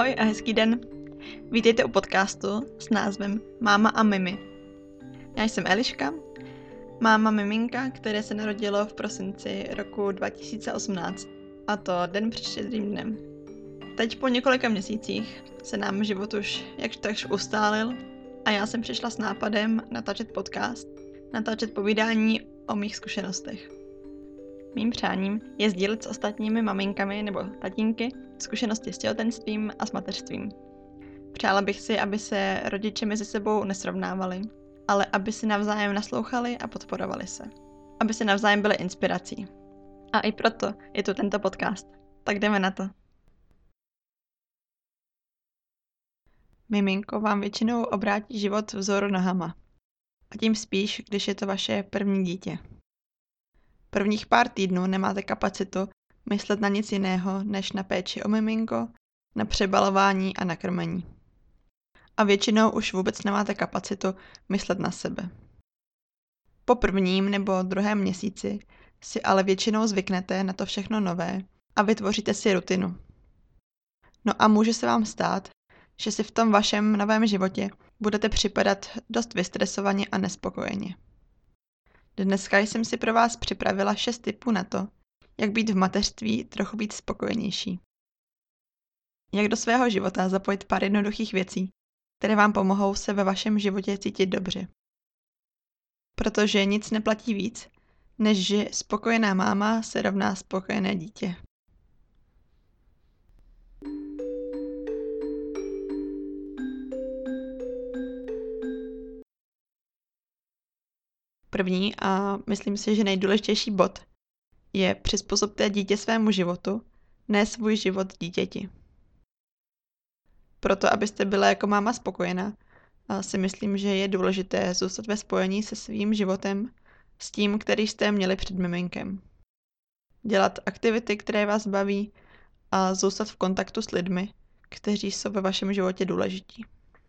Ahoj a hezký den. Vítejte u podcastu s názvem Máma a Mimi. Já jsem Eliška, máma miminka, které se narodilo v prosinci roku 2018, a to den před Štědrým dnem. Teď po několika měsících se nám život už jakž takž ustálil a já jsem přišla s nápadem natáčet podcast, natáčet povídání o mých zkušenostech. Mým přáním je sdílet s ostatními maminkami nebo tatínky zkušenosti s těhotenstvím a s mateřstvím. Přála bych si, aby se rodiče mezi sebou nesrovnávali, ale aby si navzájem naslouchali a podporovali se. Aby si navzájem byli inspirací. A i proto je tu tento podcast. Tak jdeme na to. Miminko vám většinou obrátí život vzoru nohama. A tím spíš, když je to vaše první dítě. Prvních pár týdnů nemáte kapacitu myslet na nic jiného, než na péči o miminko, na přebalování a na krmení. A většinou už vůbec nemáte kapacitu myslet na sebe. Po prvním nebo druhém měsíci si ale většinou zvyknete na to všechno nové a vytvoříte si rutinu. No a může se vám stát, že si v tom vašem novém životě budete připadat dost vystresovaně a nespokojeně. Dneska jsem si pro vás připravila 6 tipů na to, jak být v mateřství trochu víc spokojenější. Jak do svého života zapojit pár jednoduchých věcí, které vám pomohou se ve vašem životě cítit dobře. Protože nic neplatí víc, než že spokojená máma se rovná spokojené dítě. První a myslím si, že nejdůležitější bod je přizpůsobte dítě svému životu, ne svůj život dítěti. Proto, abyste byla jako máma spokojená, si myslím, že je důležité zůstat ve spojení se svým životem, s tím, který jste měli před miminkem. Dělat aktivity, které vás baví, a zůstat v kontaktu s lidmi, kteří jsou ve vašem životě důležití.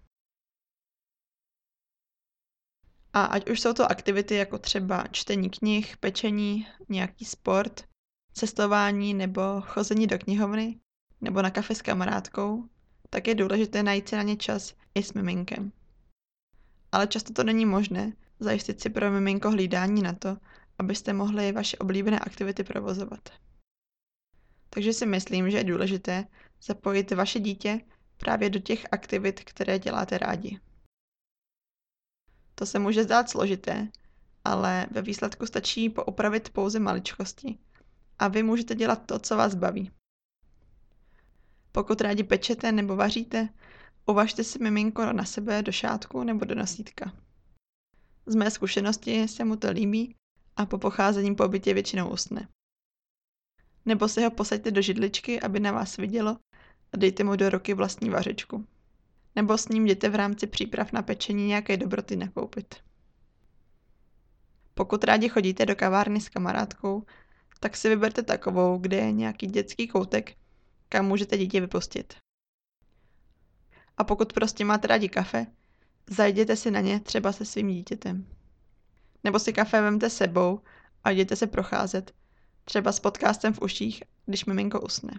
A ať už jsou to aktivity jako třeba čtení knih, pečení, nějaký sport, cestování nebo chození do knihovny nebo na kafe s kamarádkou, tak je důležité najít si na ně čas i s miminkem. Ale často to není možné zajistit si pro miminko hlídání na to, abyste mohli vaše oblíbené aktivity provozovat. Takže si myslím, že je důležité zapojit vaše dítě právě do těch aktivit, které děláte rádi. To se může zdát složité, ale ve výsledku stačí poupravit pouze maličkosti a vy můžete dělat to, co vás baví. Pokud rádi pečete nebo vaříte, uvažte si miminko na sebe do šátku nebo do nosítka. Z mé zkušenosti se mu to líbí a po pocházení po bytě většinou usne. Nebo si ho posaďte do židličky, aby na vás vidělo, a dejte mu do ruky vlastní vařečku. Nebo s ním jděte v rámci příprav na pečení nějaké dobroty nakoupit. Pokud rádi chodíte do kavárny s kamarádkou, tak si vyberte takovou, kde je nějaký dětský koutek, kam můžete dítě vypustit. A pokud prostě máte rádi kafe, zajděte si na ně třeba se svým dítětem. Nebo si kafe vemte sebou a jděte se procházet, třeba s podcastem v uších, když miminko usne.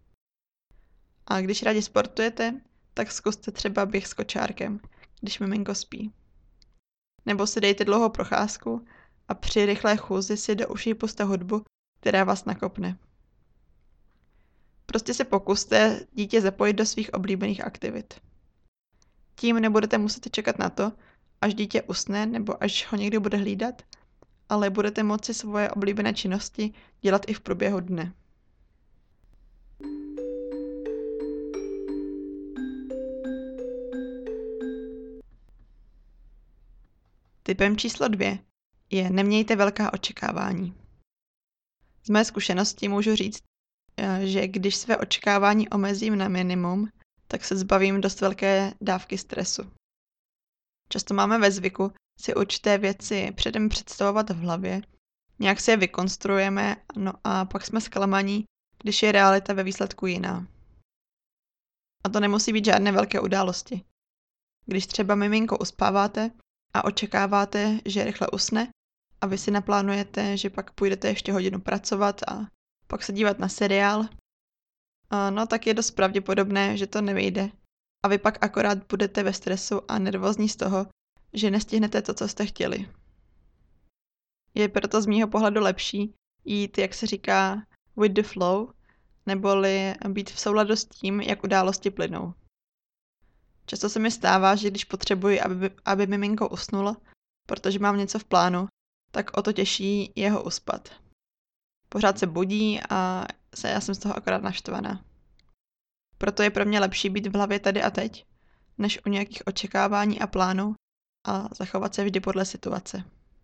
A když rádi sportujete, tak zkuste třeba běh s kočárkem, když miminko spí. Nebo si dejte dlouhou procházku a při rychlé chůzi si do uší pusťte hudbu, která vás nakopne. Prostě se pokuste dítě zapojit do svých oblíbených aktivit. Tím nebudete muset čekat na to, až dítě usne nebo až ho někdo bude hlídat, ale budete moci svoje oblíbené činnosti dělat i v průběhu dne. Tipem číslo 2 je nemějte velká očekávání. Z mé zkušenosti můžu říct, že když své očekávání omezím na minimum, tak se zbavím dost velké dávky stresu. Často máme ve zvyku si určité věci předem představovat v hlavě, nějak si je vykonstruujeme, no a pak jsme zklamaní, když je realita ve výsledku jiná. A to nemusí být žádné velké události. Když třeba miminko uspáváte a očekáváte, že rychle usne a vy si naplánujete, že pak půjdete ještě hodinu pracovat a pak se dívat na seriál, No tak je dost pravděpodobné, že to nevyjde. A vy pak akorát budete ve stresu a nervózní z toho, že nestihnete to, co jste chtěli. Je proto z mýho pohledu lepší jít, jak se říká, with the flow, neboli být v souladu s tím, jak události plynou. Často se mi stává, že když potřebuji, aby miminko usnulo, protože mám něco v plánu, tak o to těžší je ho uspat. Pořád se budí a já jsem z toho akorát naštvaná. Proto je pro mě lepší být v hlavě tady a teď, než u nějakých očekávání a plánů a zachovat se vždy podle situace.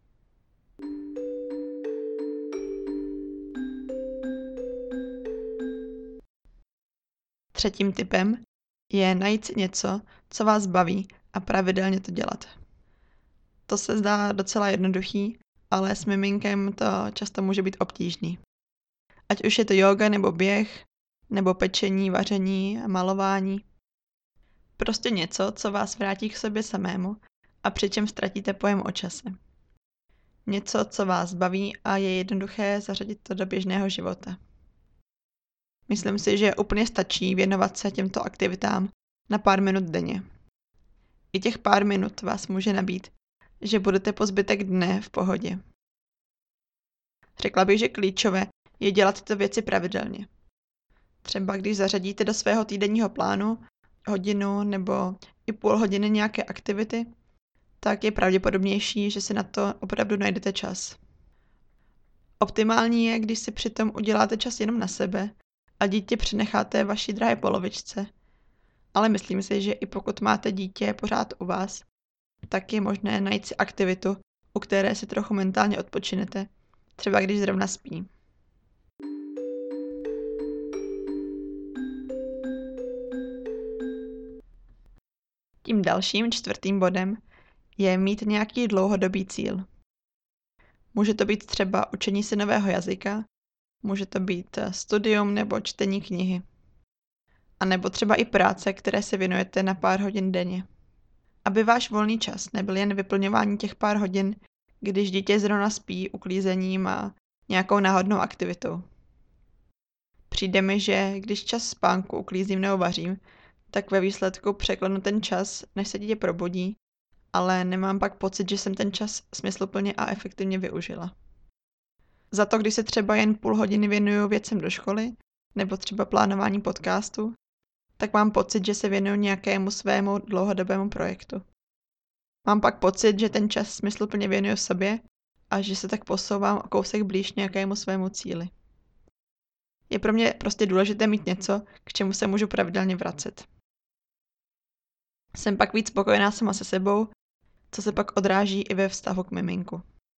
Třetím tipem je najít si něco, co vás baví a pravidelně to dělat. To se zdá docela jednoduchý, ale s miminkem to často může být obtížný. Ať už je to jóga nebo běh, nebo pečení, vaření, malování. Prostě něco, co vás vrátí k sobě samému a přičem ztratíte pojem o čase. Něco, co vás baví a je jednoduché zařadit to do běžného života. Myslím si, že úplně stačí věnovat se těmto aktivitám na pár minut denně. I těch pár minut vás může nabít, že budete po zbytek dne v pohodě. Řekla bych, že klíčové je dělat tyto věci pravidelně. Třeba když zařadíte do svého týdenního plánu hodinu nebo i půl hodiny nějaké aktivity, tak je pravděpodobnější, že si na to opravdu najdete čas. Optimální je, když si přitom uděláte čas jenom na sebe a dítě přenecháte vaší drahé polovičce. Ale myslím si, že i pokud máte dítě pořád u vás, tak je možné najít si aktivitu, u které si trochu mentálně odpočinete, třeba když zrovna spí. Tím dalším, čtvrtým bodem je mít nějaký dlouhodobý cíl. Může to být třeba učení si nového jazyka, může to být studium nebo čtení knihy. A nebo třeba i práce, které se věnujete na pár hodin denně. Aby váš volný čas nebyl jen vyplňování těch pár hodin, když dítě zrovna spí uklízením a nějakou náhodnou aktivitou. Přijde mi, že když čas spánku uklízím nebo vařím, tak ve výsledku překlenu ten čas, než se dítě probudí, ale nemám pak pocit, že jsem ten čas smysluplně a efektivně využila. Za to, když se třeba jen půl hodiny věnuju věcem do školy, nebo třeba plánování podcastu, tak mám pocit, že se věnuju nějakému svému dlouhodobému projektu. Mám pak pocit, že ten čas smysluplně věnuju sobě a že se tak posouvám o kousek blíž nějakému svému cíli. Je pro mě prostě důležité mít něco, k čemu se můžu pravidelně vracet. Jsem pak víc spokojená sama se sebou, co se pak odráží i ve vztahu k miminku.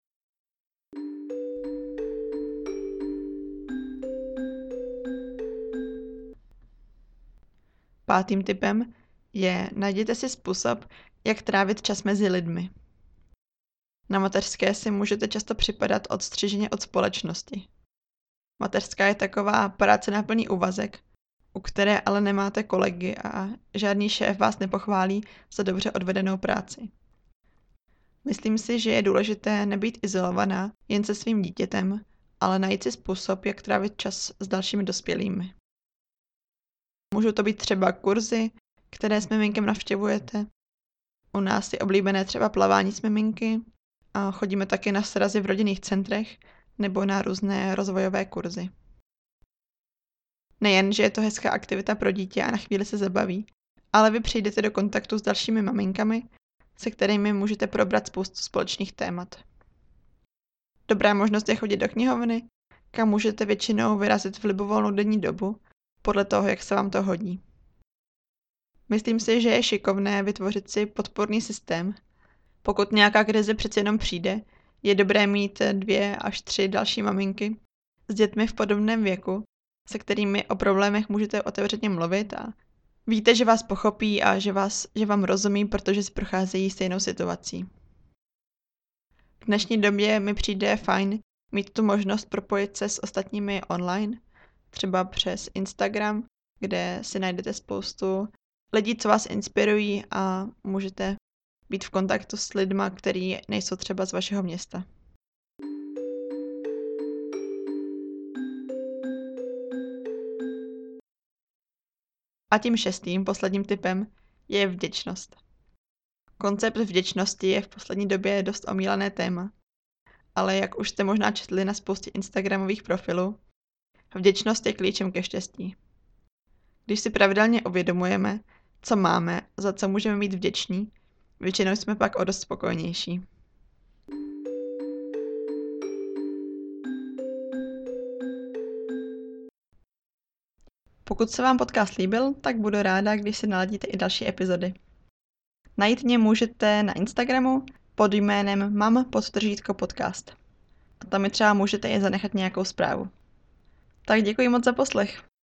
Pátým tipem je najděte si způsob, jak trávit čas mezi lidmi. Na mateřské si můžete často připadat odstřiženě od společnosti. Mateřská je taková práce na plný úvazek, u které ale nemáte kolegy a žádný šéf vás nepochválí za dobře odvedenou práci. Myslím si, že je důležité nebýt izolovaná jen se svým dítětem, ale najít si způsob, jak trávit čas s dalšími dospělými. Můžou to být třeba kurzy, které s miminkem navštěvujete. U nás je oblíbené třeba plavání s miminky a chodíme taky na srazy v rodinných centrech nebo na různé rozvojové kurzy. Nejen, že je to hezká aktivita pro dítě a na chvíli se zabaví, ale vy přijdete do kontaktu s dalšími maminkami, se kterými můžete probrat spoustu společných témat. Dobrá možnost je chodit do knihovny, kam můžete většinou vyrazit v libovolnou denní dobu, podle toho, jak se vám to hodí. Myslím si, že je šikovné vytvořit si podporný systém. Pokud nějaká krize přeci jenom přijde, je dobré mít 2 až 3 další maminky s dětmi v podobném věku, se kterými o problémech můžete otevřeně mluvit a víte, že vás pochopí a že vám rozumí, protože si procházejí stejnou situací. V dnešní době mi přijde fajn mít tu možnost propojit se s ostatními online, třeba přes Instagram, kde si najdete spoustu lidí, co vás inspirují a můžete být v kontaktu s lidma, kteří nejsou třeba z vašeho města. A tím 6. posledním tipem je vděčnost. Koncept vděčnosti je v poslední době dost omílané téma. Ale jak už jste možná četli na spoustě instagramových profilů, vděčnost je klíčem ke štěstí. Když si pravidelně uvědomujeme, co máme, za co můžeme být vděční, většinou jsme pak o dost spokojenější. Pokud se vám podcast líbil, tak budu ráda, když si naladíte i další epizody. Najít mě můžete na Instagramu pod jménem mam_podcast. A tam mi třeba můžete i zanechat nějakou zprávu. Tak děkuji moc za poslech.